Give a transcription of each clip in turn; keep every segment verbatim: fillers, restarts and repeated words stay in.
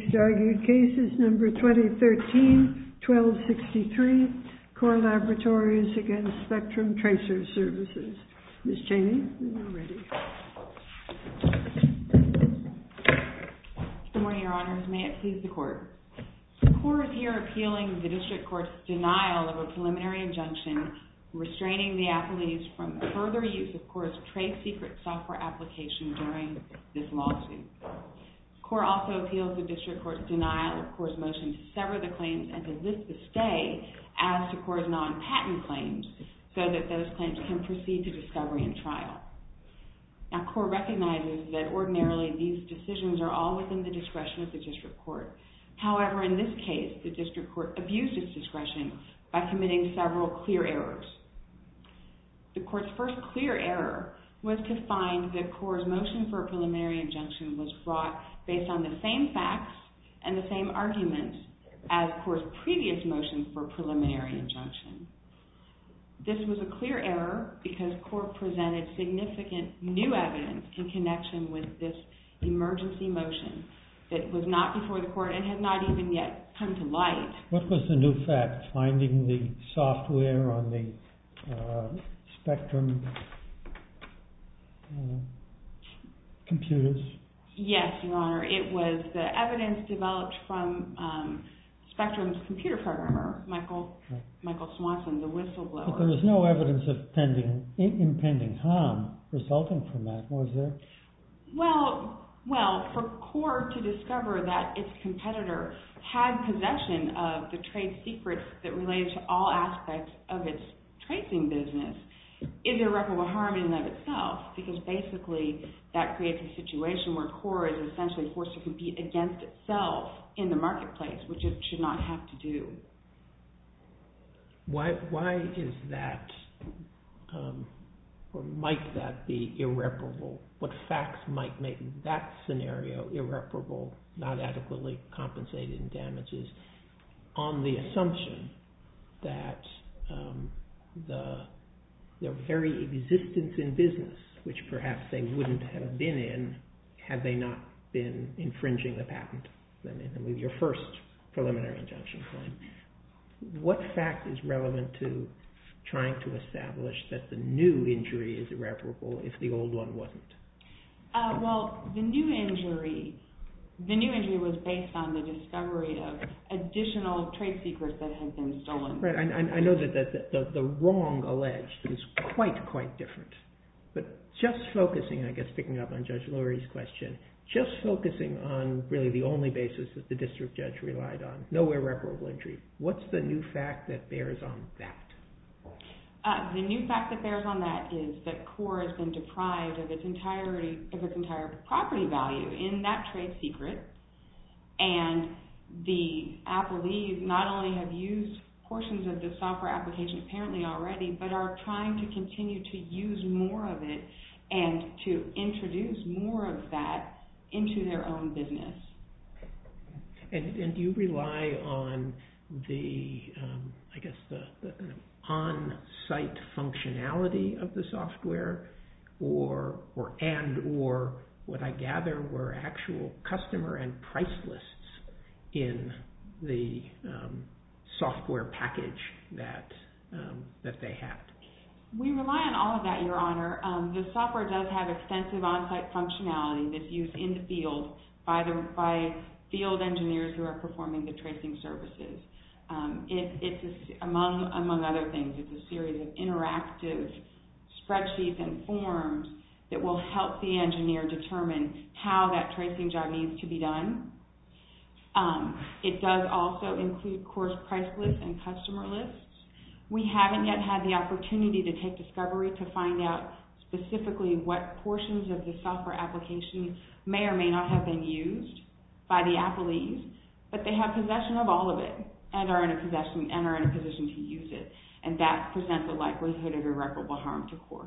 Next argued case is number twenty thirteen twelve sixty-three, Core Laboratories against Spectrum Tracer Services. Miz Cheney, when you're ready. Good morning, Your Honors. May it please the Court. Core is here appealing the District Court's denial of a preliminary injunction restraining the appellees from further use of Core's trade secret software application during this lawsuit. Core also appeals the District Court's denial of Core's motion to sever the claims and to lift the stay as to Core's non-patent claims so that those claims can proceed to discovery and trial. Now, Core recognizes that ordinarily these decisions are all within the discretion of the District Court. However, in this case, the District Court abused its discretion by committing several clear errors. The Court's first clear error was to find that Core's motion for a preliminary injunction was brought based on the same facts and the same arguments as Core's previous motion for preliminary injunction. This was a clear error because Core presented significant new evidence in connection with this emergency motion that was not before the Court and had not even yet come to light. What was the new fact? Finding the software on the uh, Spectrum uh, computers? Yes, Your Honor. It was the evidence developed from um, Spectrum's computer programmer, Michael right. Michael Swanson, the whistleblower. But there was no evidence of pending, impending harm resulting from that, was there? Well, well, for Core to discover that its competitor had possession of the trade secrets that related to all aspects of its tracing business is irreparable harm in and of itself, because basically that creates a situation where Core is essentially forced to compete against itself in the marketplace, which it should not have to do. Why, why is that, um, or might that be irreparable? What facts might make that scenario irreparable, not adequately compensated in damages, on the assumption that um, the their very existence in business, which perhaps they wouldn't have been in had they not been infringing the patent, with your first preliminary injunction claim. What fact is relevant to trying to establish that the new injury is irreparable if the old one wasn't? Uh, well, the new injury, the new injury was based on the discovery of additional trade secrets that had been stolen. Right. I, I know that the, the, the wrong alleged is quite, quite different. But just focusing, I guess, picking up on Judge Lurie's question, just focusing on really the only basis that the district judge relied on, no irreparable injury. What's the new fact that bears on that? Uh, the new fact that bears on that is that Core has been deprived of its entirety of its entire property value in that trade secret, and the appellees not only have used portions of the software application apparently already, but are trying to continue to use more of it and to introduce more of that into their own business. And, and do you rely on the, um, I guess, the, the kind of on-site functionality of the software, or, or and or what I gather were actual customer and price lists in the um, software package that um, that they had? We rely on all of that, Your Honor. Um, the software does have extensive on-site functionality that's used in the field by the by field engineers who are performing the tracing services. Um, it, it's a, among among other things, it's a series of interactive spreadsheets and forms that will help the engineer determine how that tracing job needs to be done. Um, it does also include Core's price lists and customer lists. We haven't yet had the opportunity to take discovery to find out specifically what portions of the software application may or may not have been used by the appellees, but they have possession of all of it and are in a possession and are in a position to use it, and that presents a likelihood of irreparable harm to Core.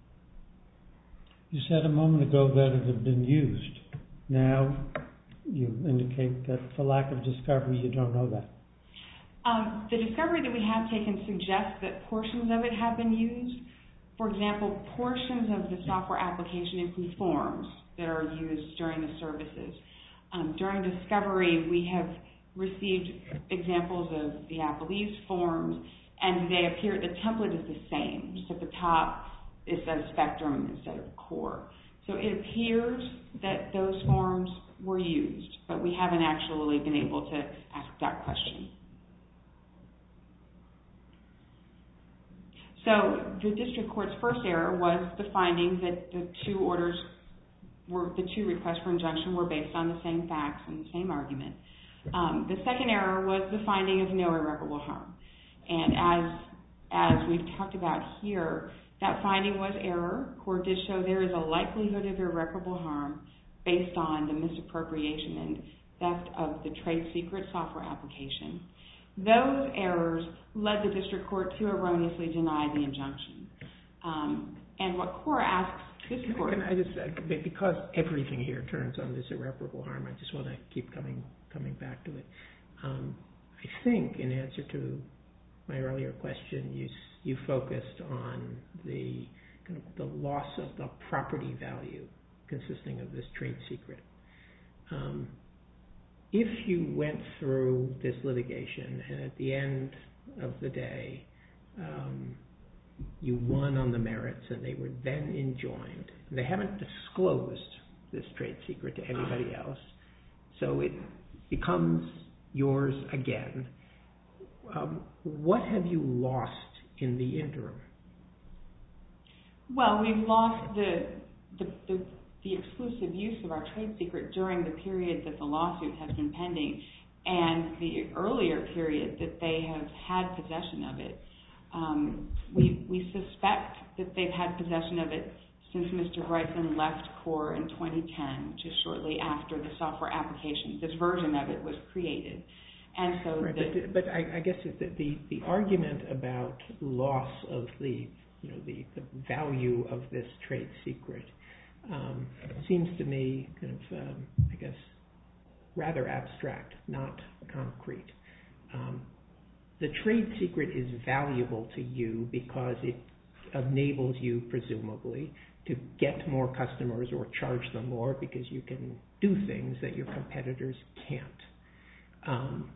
You said a moment ago that it had been used. Now you indicate that for lack of discovery you don't know that. Um, the discovery that we have taken suggests that portions of it have been used. For example, portions of the software application include forms that are used during the services. Um, during discovery, we have received examples of the Applebee's forms, and they appear, the template is the same. Just at the top, it says Spectrum instead of Core. So it appears that those forms were used, but we haven't actually been able to ask that question. So the district court's first error was the finding that the two orders were, the two requests for injunction were based on the same facts and the same argument. Um, the second error was the finding of no irreparable harm. And as, as we've talked about here, that finding was error. Court did show there is a likelihood of irreparable harm based on the misappropriation and theft of the trade secret software application. Those errors led the district court to erroneously deny the injunction. Um, and what Core asks this court... Can I just, because everything here turns on this irreparable harm, I just want to keep coming coming back to it. Um, I think in answer to my earlier question, you you focused on the kind of the loss of the property value consisting of this trade secret. Um, if you went through this litigation and at the end of the day um, you won on the merits and they were then enjoined, they haven't disclosed this trade secret to anybody else, so it becomes yours again. Um, what have you lost in the interim? Well, we've lost the, the, the, the exclusive use of our trade secret during the period that the lawsuit has been pending and the earlier period that they have had possession of it. Um, we, we suspect that they've had possession of it since Mister Bryson left Core in twenty ten, which is shortly after the software application, this version of it was created. And so right, the, but, but I, I guess the, the, the argument about loss of the, you know, the, the value of this trade secret um, seems to me kind of, um, I guess, rather abstract, not concrete. Um, the trade secret is valuable to you because it enables you, presumably, to get more customers or charge them more because you can do things that your competitors can't. Um,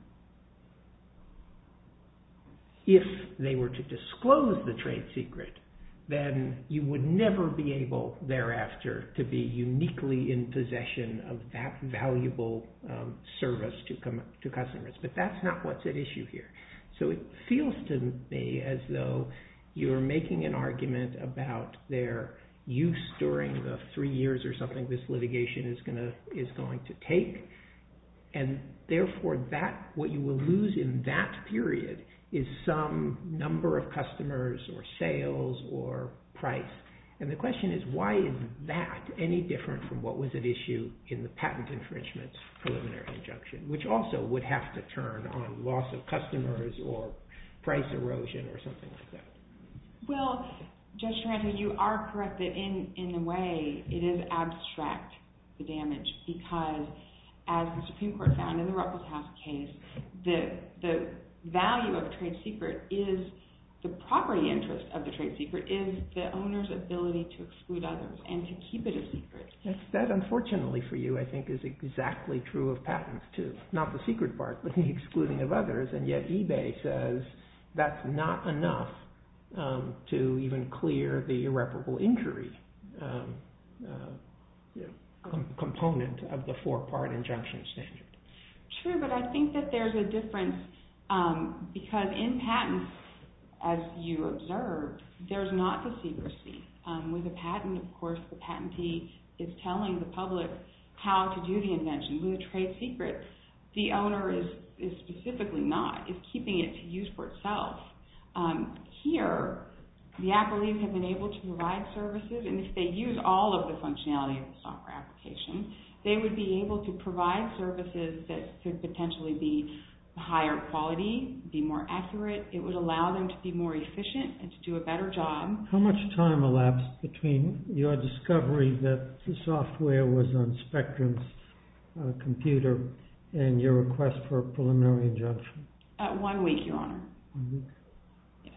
if they were to disclose the trade secret, then you would never be able thereafter to be uniquely in possession of that valuable um, service to, com- to customers. But that's not what's at issue here. So it feels to me as though you're making an argument about their use during the three years or something this litigation is gonna is going to take, and therefore that what you will lose in that period is some number of customers or sales or price. And the question is, why is that any different from what was at issue in the patent infringement's preliminary injunction, which also would have to turn on loss of customers or price erosion or something like that? well, Judge Taranto, you are correct that in, in a way it is abstract, the damage, because as the Supreme Court found in the Ruckelshaus case, the the value of a trade secret is the property interest of the trade secret is the owner's ability to exclude others and to keep it a secret. That's, that, unfortunately for you, I think is exactly true of patents too. Not the secret part, but the excluding of others. And yet eBay says that's not enough um, to even clear the irreparable injury um, uh, you know, com- component of the four-part injunction standard. True, but I think that there's a difference um, because in patents, as you observed, there's not the secrecy. Um, with a patent, of course, the patentee is telling the public how to do the invention. With a trade secret, the owner is, is specifically not, is keeping it to use for itself. Um, here, the appellees have been able to provide services, and if they use all of the functionality of the software application, they would be able to provide services that could potentially be higher quality, be more accurate. It would allow them to be more efficient and to do a better job. How much time elapsed between your discovery that the software was on Spectrum's uh, computer and your request for a preliminary injunction? Uh, one week, Your Honor. One week. Yes.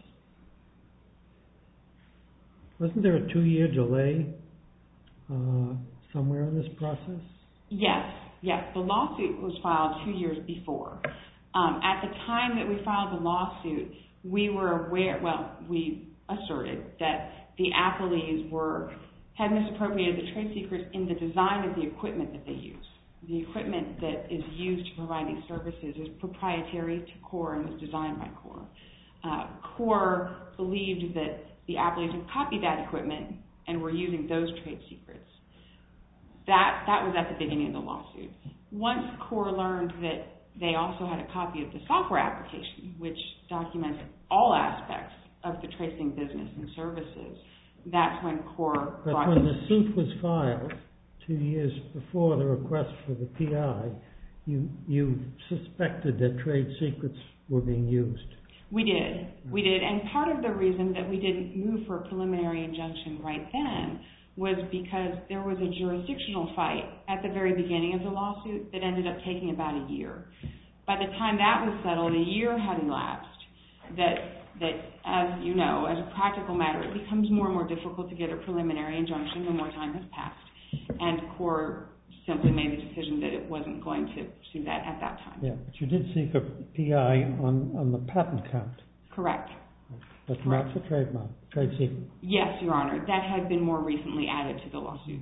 Wasn't there a two-year delay uh, somewhere in this process? Yes, Yes, the lawsuit was filed two years before. Um, at the time that we filed the lawsuit, we were aware, well, we asserted that the appellees were, had misappropriated the trade secrets in the design of the equipment that they use. The equipment that is used to provide these services is proprietary to Core and was designed by Core. Uh, Core believed that the appellees had copied that equipment and were using those trade secrets. That, that was at the beginning of the lawsuit. Once Core learned that they also had a copy of the software application, which documents all aspects of the tracing business and services, that's when Core But brought when this. the suit was filed, two years before the request for the P I, you, you suspected that trade secrets were being used. We did. We did. And part of the reason that we didn't move for a preliminary injunction right then was because there was a jurisdictional fight at the very beginning of the lawsuit that ended up taking about a year. By the time that was settled, a year had elapsed. That, that as you know, as a practical matter, it becomes more and more difficult to get a preliminary injunction the more time has passed. And Core simply made the decision that it wasn't going to pursue that at that time. Yeah, but you did seek a P I on, on the patent count. Correct. But Correct. not for trademark, trade secret. Yes, Your Honor. That had been more recently added to the lawsuit.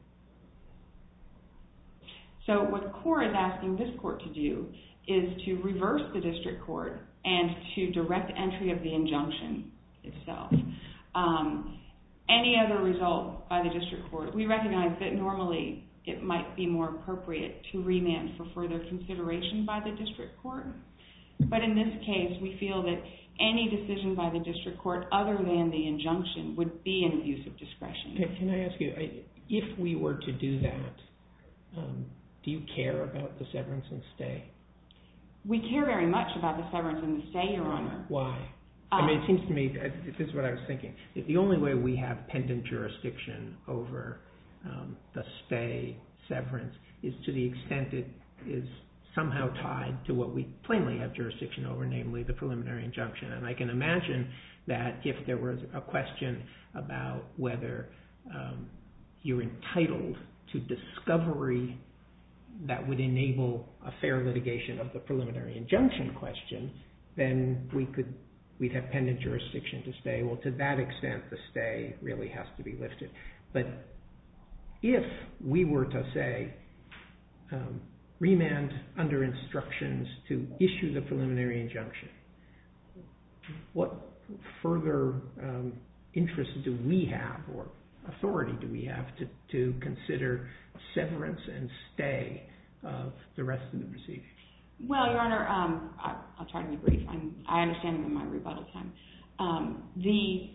So what Core is asking this court to do is to reverse the district court and to direct entry of the injunction itself. Um, any other result by the district court, we recognize that normally it might be more appropriate to remand for further consideration by the district court. But in this case, we feel that any decision by the district court other than the injunction would be an abuse of discretion. Can, can I ask you, if we were to do that, um, do you care about the severance and stay? We care very much about the severance and the stay, Your Honor. Why? Um, I mean, it seems to me, this is what I was thinking, if the only way we have pendant jurisdiction over um, the stay severance is to the extent it is somehow tied to what we plainly have jurisdiction over, namely the preliminary injunction. And I can imagine that if there was a question about whether um, you're entitled to discovery that would enable a fair litigation of the preliminary injunction question, then we could, we'd have pendant jurisdiction to stay. Well, to that extent, the stay really has to be lifted. But if we were to say, um, remand under instructions to issue the preliminary injunction, what further um, interest do we have or authority do we have to, to consider severance and stay of the rest of the proceedings? Well, Your Honor, um, I, I'll try to be brief. I'm, I understand them in my rebuttal time. Um, the,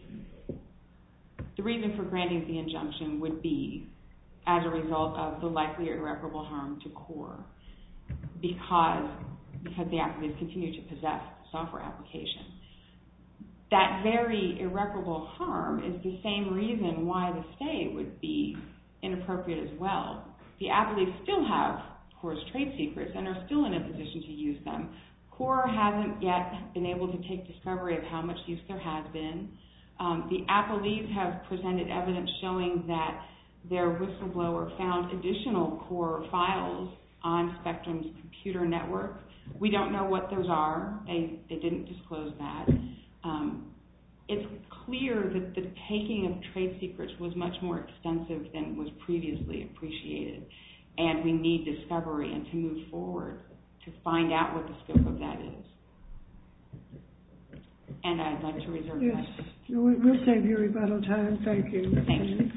the reason for granting the injunction would be as a result of the likely irreparable harm to Core, because, because the applicants continue to possess the software application. That very irreparable harm is the same reason why the stay would be inappropriate as well. The applicants still have Core's trade secrets and are still in a position to use them. Core hasn't yet been able to take discovery of how much use there has been. Um, the appellees have presented evidence showing that their whistleblower found additional Core files on Spectrum's computer network. We don't know what those are. They, they didn't disclose that. Um, it's clear that the taking of trade secrets was much more extensive than was previously appreciated, and we need discovery and to move forward to find out what the scope of that is. And I'd like to reserve yes. that. We'll save you rebuttal time. Thank you. Thank you.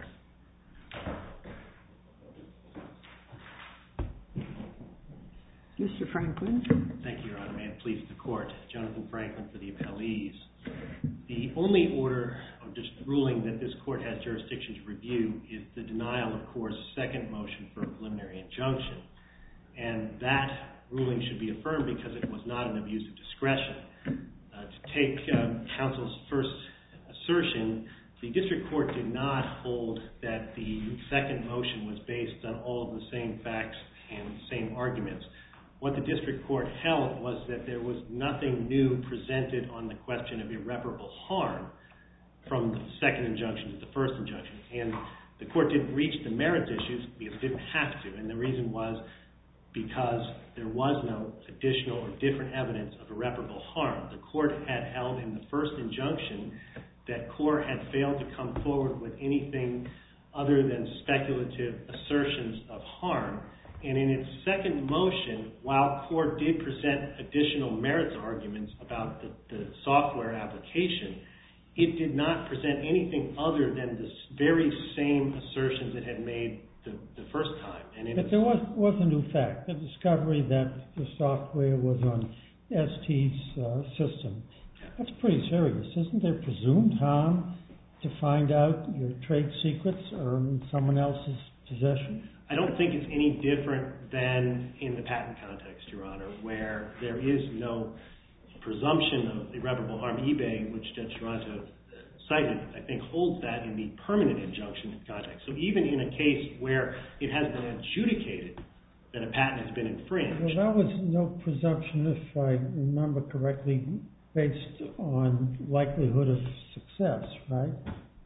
Mister Franklin. Thank you, Your Honor. May it please the Court. Jonathan Franklin for the appellees. The only order of just ruling that this Court has jurisdiction to review is the denial of Core's second motion for a preliminary injunction. And that ruling should be affirmed because it was not an abuse of discretion. Uh, to take um, counsel's first assertion, the district court did not hold that the second motion was based on all of the same facts and same arguments. What the district court held was that there was nothing new presented on the question of irreparable harm from the second injunction to the first injunction. And the court didn't reach the merits issues because it didn't have to. And the reason was because there was no additional or different evidence of irreparable harm. The court had held in the first injunction that CORE had failed to come forward with anything other than speculative assertions of harm. And in its second motion, while CORE did present additional merits arguments about the, the software application, it did not present anything other than the very same assertions it had made the, the first time. And but there was, was a new fact, the discovery that the software was on S T's uh, system. Yeah. That's pretty serious. Isn't there presumed harm to find out your trade secrets are in someone else's possession? I don't think it's any different than in the patent context, Your Honor, where there is no presumption of irreparable harm. eBay, which Judge Toronto cited, I think holds that in the permanent injunction context. So even in a case where it has been adjudicated that a patent has been infringed. Well, that was no presumption, if I remember correctly, based on likelihood of success, right?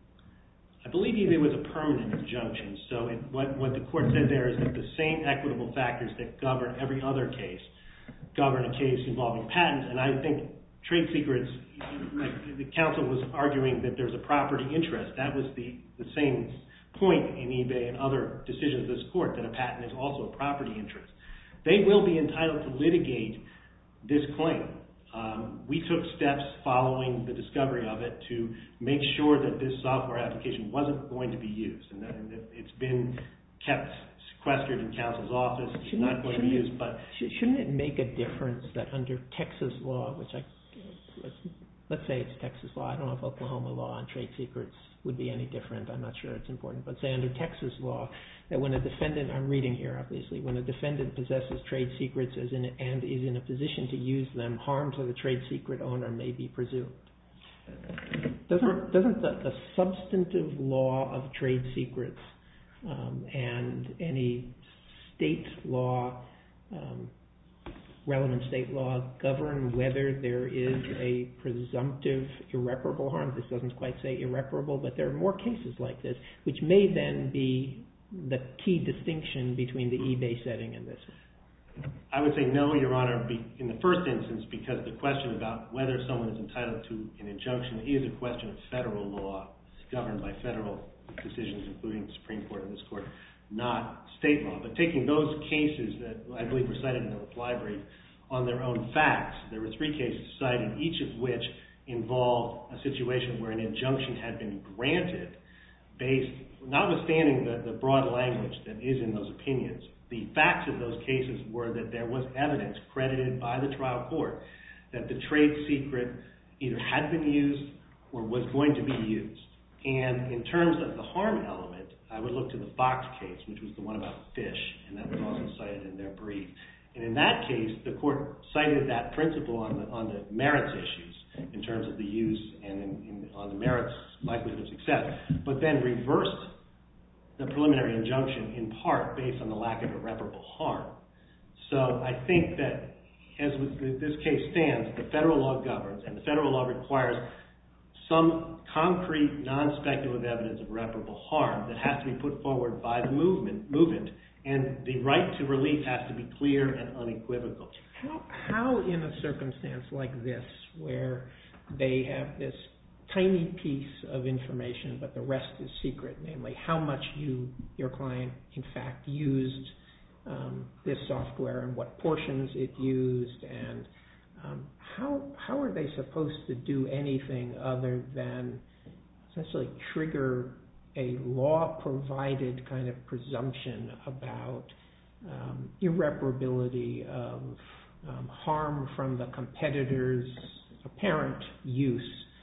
I believe eBay was a permanent injunction. So it, what, what the court said there is that the same equitable factors that govern every other case govern a case involving patents. And I think trade secrets, like the counsel was arguing that there's a property interest. That was the, the same point in eBay and other decisions of this court, that a patent is also a property interest. They will be entitled to litigate this claim. Um, we took steps following the discovery of it to make sure that this software application wasn't going to be used, and that it's been kept sequestered in counsel's office. It's shouldn't not going to be used. It, but shouldn't it make a difference that under Texas law, which I let's, let's say it's Texas law. I don't know if Oklahoma law on trade secrets would be any different. I'm not sure it's important, but say under Texas law that when a defendant, I'm reading here obviously, when a defendant possesses trade secrets as in, and is in a position to use them, harm to the trade secret owner may be presumed. Doesn't, doesn't the, the substantive law of trade secrets um, and any state law, um, relevant state law, govern whether there is a presumptive irreparable harm? This doesn't quite say irreparable, but there are more cases like this, which may then be the key distinction between the eBay setting and this one. I would say no, Your Honor, in the first instance, because the question about whether someone is entitled to an injunction is a question of federal law governed by federal decisions, including the Supreme Court and this Court, not state law. But taking those cases that I believe were cited in the reply brief on their own facts, there were three cases cited, each of which involved a situation where an injunction had been granted based, notwithstanding the, the broad language that is in those opinions. The facts of those cases were that there was evidence credited by the trial court that the trade secret either had been used or was going to be used. And in terms of the harm element, I would look to the Fox case, which was the one about fish, and that was also cited in their brief. And in that case, the court cited that principle on the, on the merits issues in terms of the use and in, in, on the merits likelihood of success, but then reversed the preliminary injunction in part based on the lack of irreparable harm. So I think that as this case stands, the federal law governs, and the federal law requires some concrete, non-speculative evidence of irreparable harm that has to be put forward by the movement, movement, and the right to relief has to be clear and unequivocal. How, how in a circumstance like this, where they have this tiny piece of information, but the rest is secret, namely how much you, your client, in fact, used um, this software and what portions it used, and um, how how are they supposed to do anything other than essentially trigger a law-provided kind of presumption about um, irreparability of um, harm from the competitor's apparent use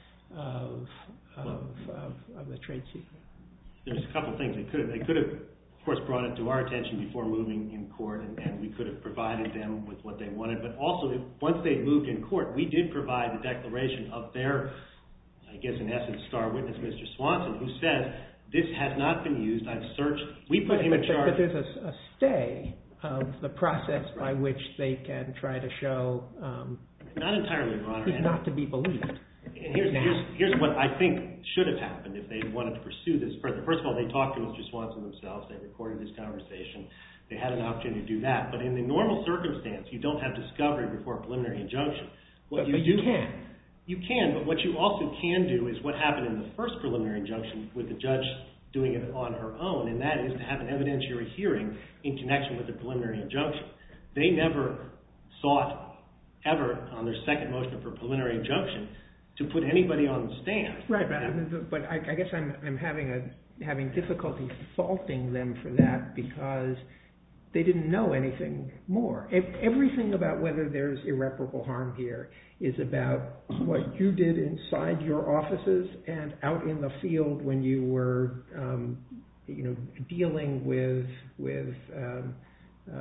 Of, of, of, of the trade secret? There's a couple things they could have. They could have, of course, brought it to our attention before moving in court, and, and we could have provided them with what they wanted. But also, if, once they moved in court, we did provide the declaration of their, I guess in essence, star witness, Mister Swanson, who says, this has not been used. I've searched. We put but, him but, in charge. But there's a, a stay of the process right. by which they can try to show um, not entirely, Your Honor. he's not to be believed. And here's, here's, here's what I think should have happened if they wanted to pursue this further. First of all, they talked to Mister Swanson themselves. They recorded his conversation. They had an opportunity to do that. But in the normal circumstance, you don't have discovery before a preliminary injunction. What but, you, but you do, can. You can, but what you also can do is what happened in the first preliminary injunction with the judge doing it on her own, and that is to have an evidentiary hearing in connection with the preliminary injunction. They never sought ever on their second motion for preliminary injunction to put anybody on the stand. Right, but, I mean, but I, I guess I'm, I'm having a having difficulty faulting them for that because they didn't know anything more. Everything about whether there's irreparable harm here is about what you did inside your offices and out in the field when you were, um, you know, dealing with with, um, uh,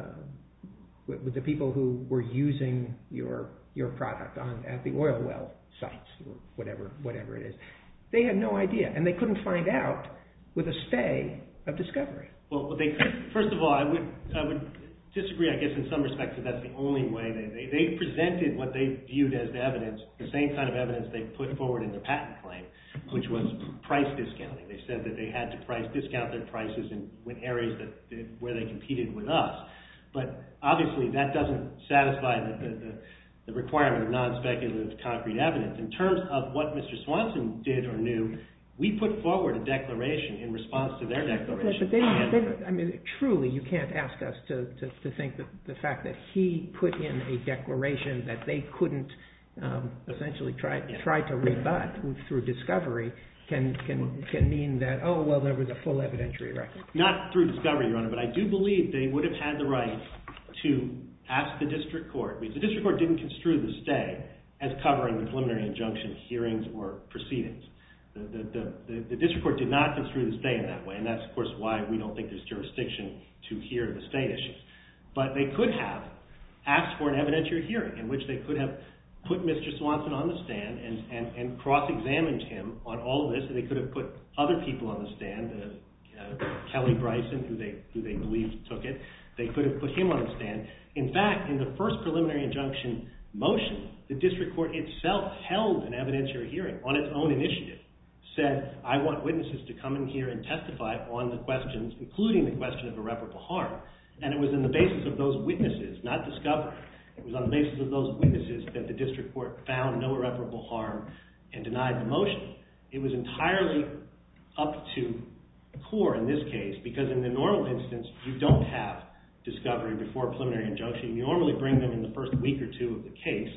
with with the people who were using your your product on at the oil well sites or whatever whatever it is. They had no idea, and they couldn't find out with a stay of discovery. Well, they first of all, I would I would disagree. I guess in some respects that that's the only way they, they they presented what they viewed as the evidence, the same kind of evidence they put forward in their patent claim, which was price discounting. They said that they had to price discount their prices in, in areas that where they competed with us, but obviously that doesn't satisfy the the, the, the requirement of non-speculative concrete evidence. In terms of what Mister Swanson did or knew, we put forward a declaration in response to their declaration. But they don't, they don't, I mean, truly, you can't ask us to, to, to think that the fact that he put in a declaration that they couldn't um, essentially try yeah. try to rebut through discovery can can can mean that, oh, well, there was a full evidentiary record. Not through discovery, Your Honor, but I do believe they would have had the right to ask the district court, because the district court didn't construe the stay as covering the preliminary injunction hearings or proceedings. The, the, the, the district court did not construe the stay in that way, and that's, of course, why we don't think there's jurisdiction to hear the stay issues. But they could have asked for an evidentiary hearing in which they could have put Mister Swanson on the stand and, and, and cross-examined him on all of this, and they could have put other people on the stand, uh, uh, Kelly Bryson, who they, who they believe took it. They could have put him on the stand. In fact, in the first preliminary injunction motion, the district court itself held an evidentiary hearing on its own initiative. Said, I want witnesses to come in here and testify on the questions, including the question of irreparable harm. And it was on the basis of those witnesses, not discovery, it was on the basis of those witnesses that the district court found no irreparable harm and denied the motion. It was entirely up to CORE in this case, because in the normal instance, you don't have discovery before a preliminary injunction. You normally bring them in the first week or two of the case.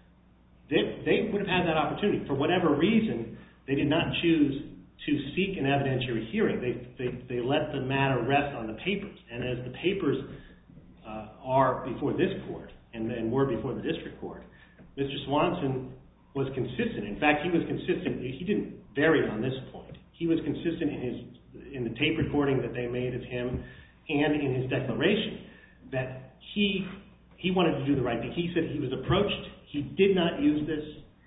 They, they would have had that opportunity. For whatever reason, they did not choose to seek an evidentiary hearing. They, they, they let the matter rest on the papers. And as the papers uh, are before this court and, and were before the district court, Mister Swanson was consistent. In fact, he was consistent. He didn't vary on this point. He was consistent in, his, in the tape recording that they made of him and in his declaration that he, he wanted to do the right thing. He said he was approached. He did not use this.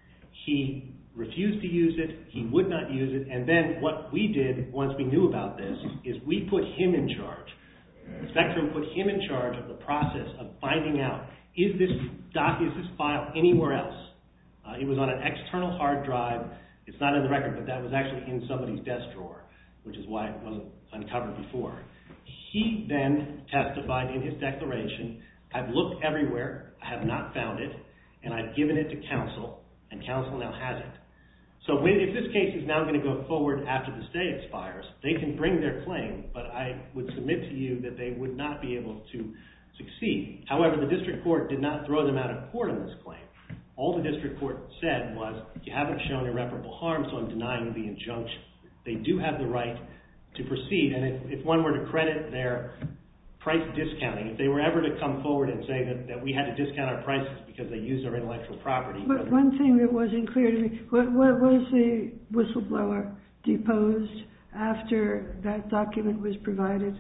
He refused to use it, he would not use it, and then what we did once we knew about this is we put him in charge. Spectrum put him in charge of the process of finding out, is this doc, is this file anywhere else? Uh, it was on an external hard drive. It's not in the record, but that was actually in somebody's desk drawer, which is why it wasn't uncovered before. He then testified in his declaration, I've looked everywhere, I have not found it, and I've given it to counsel, and counsel now has it. So when, if this case is now going to go forward after the stay expires, they can bring their claim, but I would submit to you that they would not be able to succeed. However, the district court did not throw them out of court on this claim. All the district court said was, you haven't shown irreparable harm, so I'm denying the injunction. They do have the right to proceed, and if, if one were to credit their price discounting, if they were ever to come forward and say that, that we had to discount our prices because they used our intellectual property. But one thing that wasn't clear to me, what, what was the whistleblower deposed after that document was provided?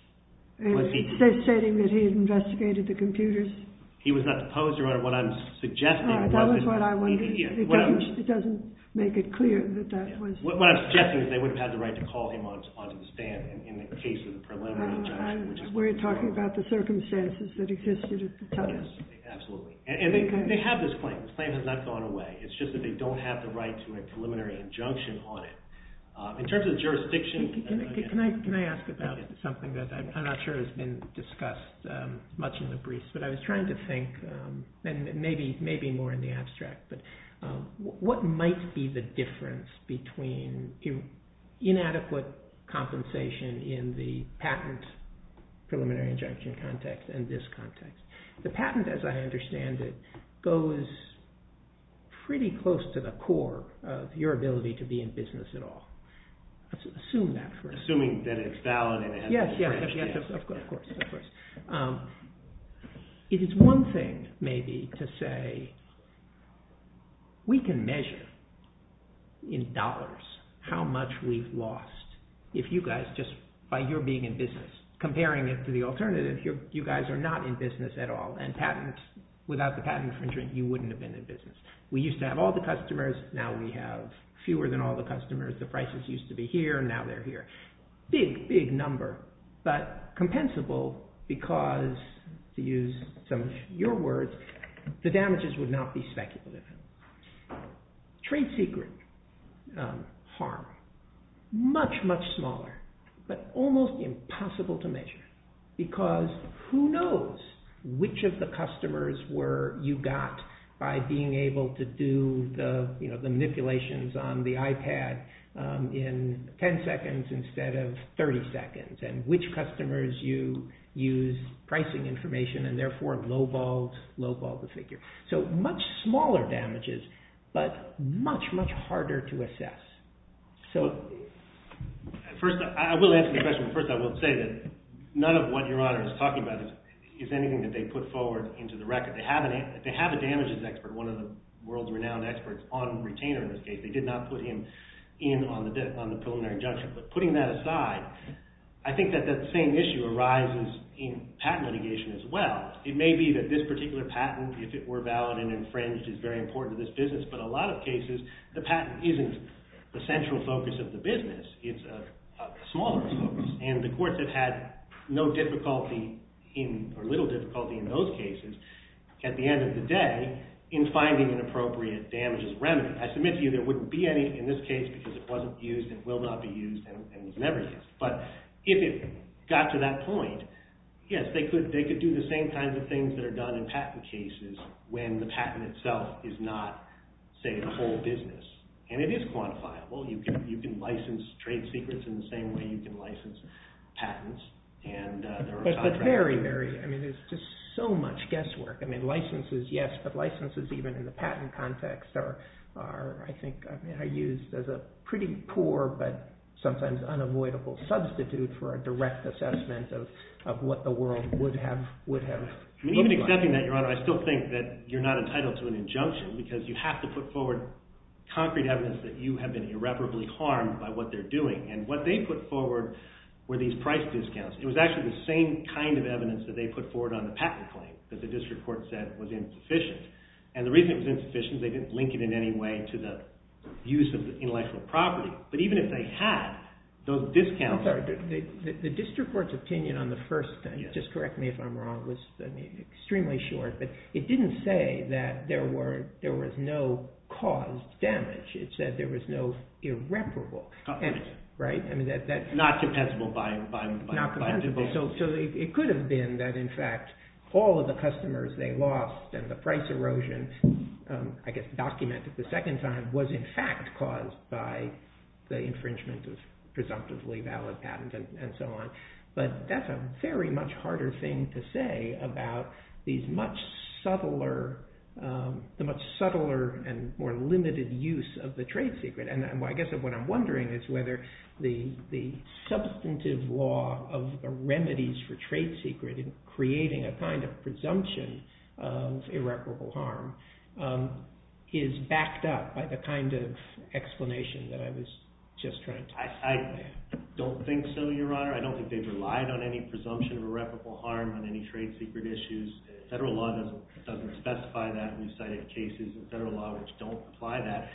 Was he, stating that he had investigated the computers? He was not deposed, Your Honor. What I'm suggesting All right, was that was what I wondered. He, yeah, it, what doesn't, it doesn't make it clear that that yeah. was... What, what I'm suggesting is they would have had the right to call him onto, onto the stand in, in the case of the preliminary Uh, injunction. I, Which is we're talking about the circumstances that existed at the time. Yes, absolutely. And, and they, Okay. they have this claim. This claim has not gone away. It's just that they don't have the right to a preliminary injunction on it. Uh, in terms of jurisdiction... Can, uh, can, yeah. can, I, can I ask about Yeah. something that I'm, I'm not sure has been discussed um, much in the briefs, but I was trying to think, um, and maybe maybe more in the abstract, but um, what might be the difference between inadequate compensation in the patent preliminary injunction context and this context? The patent, as I understand it, goes pretty close to the core of your ability to be in business at all. Let's assume that for a second. Assuming that it's valid and it has Yes, been yes, infringed, yes, yes. of, of course, of course, of course. Um, it is one thing, maybe, to say we can measure in dollars how much we've lost if you guys just, by your being in business, comparing it to the alternative, you're, you guys are not in business at all, and patent, without the patent infringement, you wouldn't have been in business. We used to have all the customers, now we have fewer than all the customers. The prices used to be here, now they're here. Big, big number, but compensable because, to use some of your words, the damages would not be speculative. Trade secret um, harm, much, much smaller, but almost impossible to measure because who knows which of the customers were you got by being able to do the, you know, the manipulations on the iPad um, in ten seconds instead of thirty seconds, and which customers you use pricing information and therefore lowballed, lowballed the figure. So much smaller damages, but much, much harder to assess. So, first, I will answer the question, but first I will say that none of what Your Honor is talking about is is anything that they put forward into the record. They have, an, they have a damages expert, one of the world's renowned experts on retainer in this case. They did not put him in on the, on the preliminary injunction. But putting that aside, I think that that same issue arises in patent litigation as well. It may be that this particular patent, if it were valid and infringed, is very important to this business, but in a lot of cases, the patent isn't the central focus of the business. It's a, a smaller focus. And the courts have had no difficulty in, or little difficulty in those cases, at the end of the day, in finding an appropriate damages remedy. I submit to you there wouldn't be any in this case because it wasn't used and will not be used and, and was never used. But if it got to that point, yes, they could they could do the same kinds of things that are done in patent cases when the patent itself is not, say, the whole business. And it is quantifiable. You can you can license trade secrets in the same way you can license patents. And uh, there are but, contracts. But very, very, I mean, there's just so much guesswork. I mean, licenses, yes, but licenses even in the patent context are, are I think, I mean, are used as a pretty poor but sometimes unavoidable substitute for a direct assessment of, of what the world would have would have. I mean, even like. accepting that, Your Honor, I still think that you're not entitled to an injunction because you have to put forward concrete evidence that you have been irreparably harmed by what they're doing. And what they put forward were these price discounts. It was actually the same kind of evidence that they put forward on the patent claim that the district court said was insufficient. And the reason it was insufficient, they didn't link it in any way to the use of the intellectual property. But even if they had, those discounts... I'm sorry, the, the, the district court's opinion on the first thing, yes. just correct me if I'm wrong, was I mean, extremely short, but it didn't say that there were there was no caused damage. It said there was no irreparable. And, right? I mean, that... that not compensable by... by, by not by compensable. So, so it, it could have been that, in fact, all of the customers they lost and the price erosion, um, I guess documented the second time, was in fact caused by the infringement of presumptively valid patent and, and so on. But that's a very much harder thing to say about these much subtler, um, the much subtler and more limited use of the trade secret. And, and I guess what I'm wondering is whether the the substantive law of the remedies for trade secret in creating a kind of presumption of irreparable harm um, is backed up by the kind of explanation that I was just trying to... I, I don't think so, Your Honor. I don't think they've relied on any presumption of irreparable harm on any trade secret issues. Federal law doesn't, doesn't specify that. We've cited cases in federal law which don't apply that.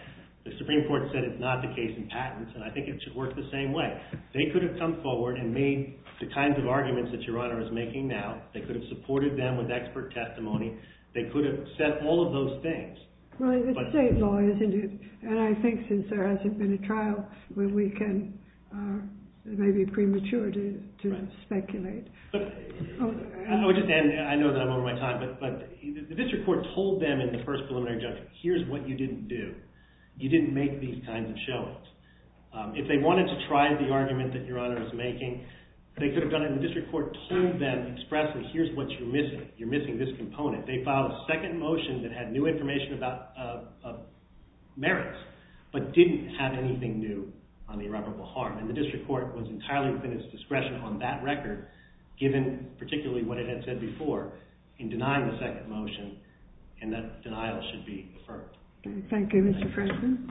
The Supreme Court said it's not the case in patents, and I think it should work the same way. They could have come forward and made the kinds of arguments that Your Honor is making now. They could have supported them with expert testimony. They could have said all of those things. Well, it's but, state law, isn't it? And I think since there hasn't been a trial where we can, uh, it may be premature to, to right. speculate. But oh, I would just end, I know that I'm over my time, but, but the district court told them in the first preliminary judgment, here's what you didn't do. You didn't make these kinds of showings. Um, if they wanted to try the argument that Your Honor is making, they could have done it, and the district court told them expressly, here's what you're missing. You're missing this component. They filed a second motion that had new information about uh, uh, merits, but didn't have anything new on the irreparable harm. And the district court was entirely within its discretion on that record, given particularly what it had said before, in denying the second motion, and that denial should be affirmed. Okay, thank you, Mister Franklin.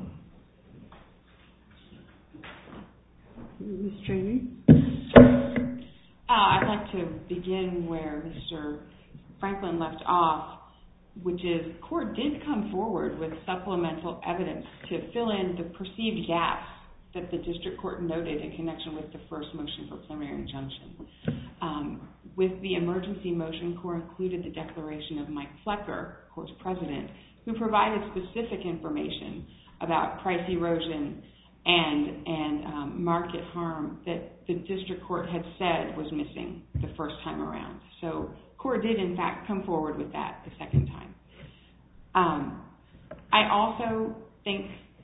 Miz Cheney? Uh, I'd like to begin where Mister Franklin left off, which is the court did come forward with supplemental evidence to fill in the perceived gaps that the district court noted in connection with the first motion for preliminary injunction. Um, with the emergency motion, the court included the declaration of Mike Flecker, court's president, who provided specific information about price erosion and and um, market harm that the district court had said was missing the first time around. So court did, in fact, come forward with that the second time. Um, I also think,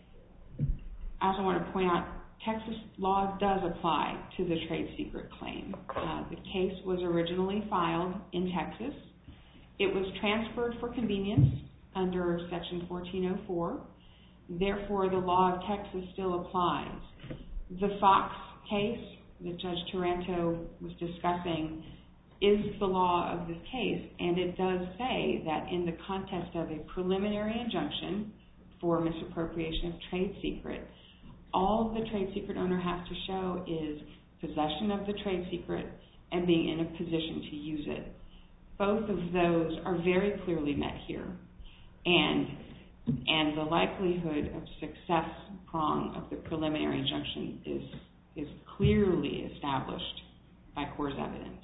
I also want to point out, Texas law does apply to the trade secret claim. Uh, the case was originally filed in Texas. It was transferred for convenience under Section fourteen oh four. Therefore, the law of Texas still applies. The Fox case that Judge Taranto was discussing is the law of this case, and it does say that in the context of a preliminary injunction for misappropriation of trade secret, all the trade secret owner has to show is possession of the trade secret and being in a position to use it. Both of those are very clearly met here, and and the likelihood of success prong of the preliminary injunction is is clearly established by court's evidence.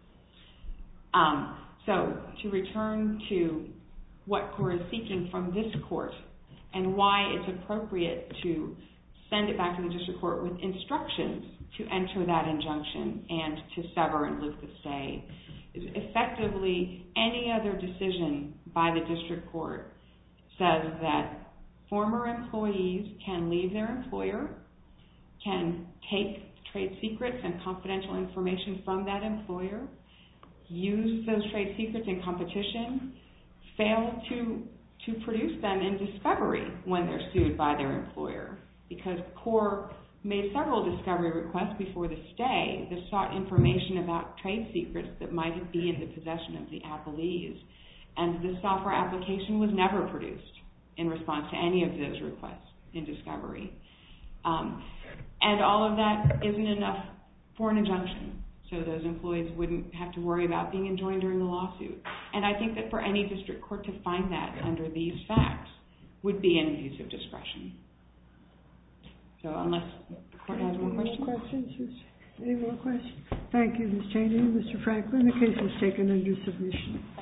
Um, so to return to what court is seeking from this court and why it's appropriate to send it back to the district court with instructions to enter that injunction and to sever and lift the stay, is effectively any other decision by the district court says that former employees can leave their employer, can take trade secrets and confidential information from that employer, use those trade secrets in competition, fail to to produce them in discovery when they're sued by their employer. Because CORE made several discovery requests before the stay that sought information about trade secrets that might be in the possession of the appellees. And the software application was never produced in response to any of those requests in discovery. Um, and all of that isn't enough for an injunction. So those employees wouldn't have to worry about being enjoined during the lawsuit. And I think that for any district court to find that under these facts would be an abuse of discretion. So unless the court has more questions. Any more questions? Any more questions? Thank you, Miz Cheney. Mister Franklin, the case is taken under submission.